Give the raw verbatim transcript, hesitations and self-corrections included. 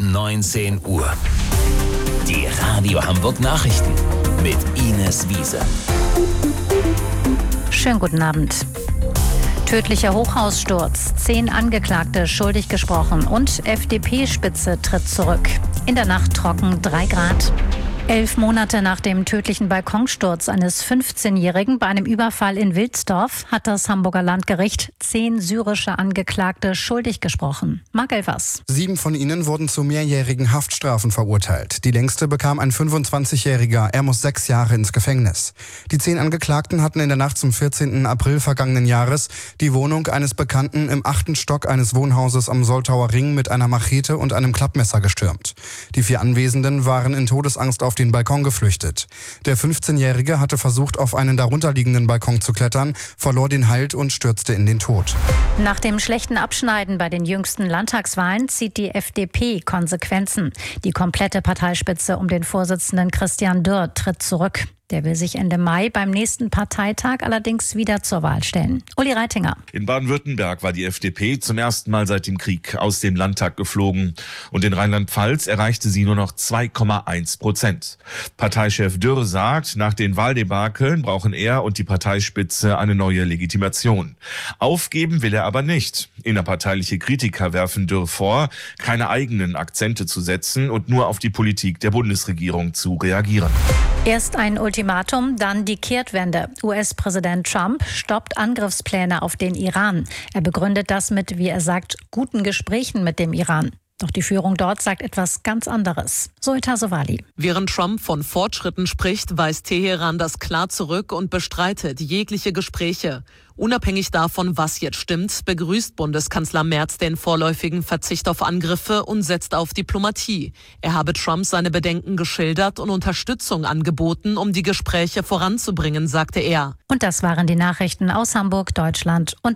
neunzehn Uhr. Die Radio Hamburg Nachrichten mit Ines Wiese. Schönen guten Abend. Tödlicher Hochhaussturz, zehn Angeklagte schuldig gesprochen und F D P-Spitze tritt zurück. In der Nacht trocken, drei Grad. Elf Monate nach dem tödlichen Balkonsturz eines fünfzehnjährigen bei einem Überfall in Wilsdorf hat das Hamburger Landgericht zehn syrische Angeklagte schuldig gesprochen. Marc Elvers. Sieben von ihnen wurden zu mehrjährigen Haftstrafen verurteilt. Die längste bekam ein fünfundzwanzigjähriger. Er muss sechs Jahre ins Gefängnis. Die zehn Angeklagten hatten in der Nacht zum vierzehnten April vergangenen Jahres die Wohnung eines Bekannten im achten Stock eines Wohnhauses am Soltauer Ring mit einer Machete und einem Klappmesser gestürmt. Die vier Anwesenden waren in Todesangst auf den Balkon geflüchtet. Der fünfzehnjährige hatte versucht, auf einen darunterliegenden Balkon zu klettern, verlor den Halt und stürzte in den Tod. Nach dem schlechten Abschneiden bei den jüngsten Landtagswahlen zieht die F D P Konsequenzen. Die komplette Parteispitze um den Vorsitzenden Christian Dürr tritt zurück. Der will sich Ende Mai beim nächsten Parteitag allerdings wieder zur Wahl stellen. Uli Reitinger. In Baden-Württemberg war die F D P zum ersten Mal seit dem Krieg aus dem Landtag geflogen. Und in Rheinland-Pfalz erreichte sie nur noch zwei Komma eins Prozent. Parteichef Dürr sagt, nach den Wahldebakeln brauchen er und die Parteispitze eine neue Legitimation. Aufgeben will er aber nicht. Innerparteiliche Kritiker werfen Dürr vor, keine eigenen Akzente zu setzen und nur auf die Politik der Bundesregierung zu reagieren. Erst ein Ultimatum, dann die Kehrtwende. U S-Präsident Trump stoppt Angriffspläne auf den Iran. Er begründet das mit, wie er sagt, guten Gesprächen mit dem Iran. Doch die Führung dort sagt etwas ganz anderes. Zoe Tassovali. Während Trump von Fortschritten spricht, weist Teheran das klar zurück und bestreitet jegliche Gespräche. Unabhängig davon, was jetzt stimmt, begrüßt Bundeskanzler Merz den vorläufigen Verzicht auf Angriffe und setzt auf Diplomatie. Er habe Trump seine Bedenken geschildert und Unterstützung angeboten, um die Gespräche voranzubringen, sagte er. Und das waren die Nachrichten aus Hamburg, Deutschland und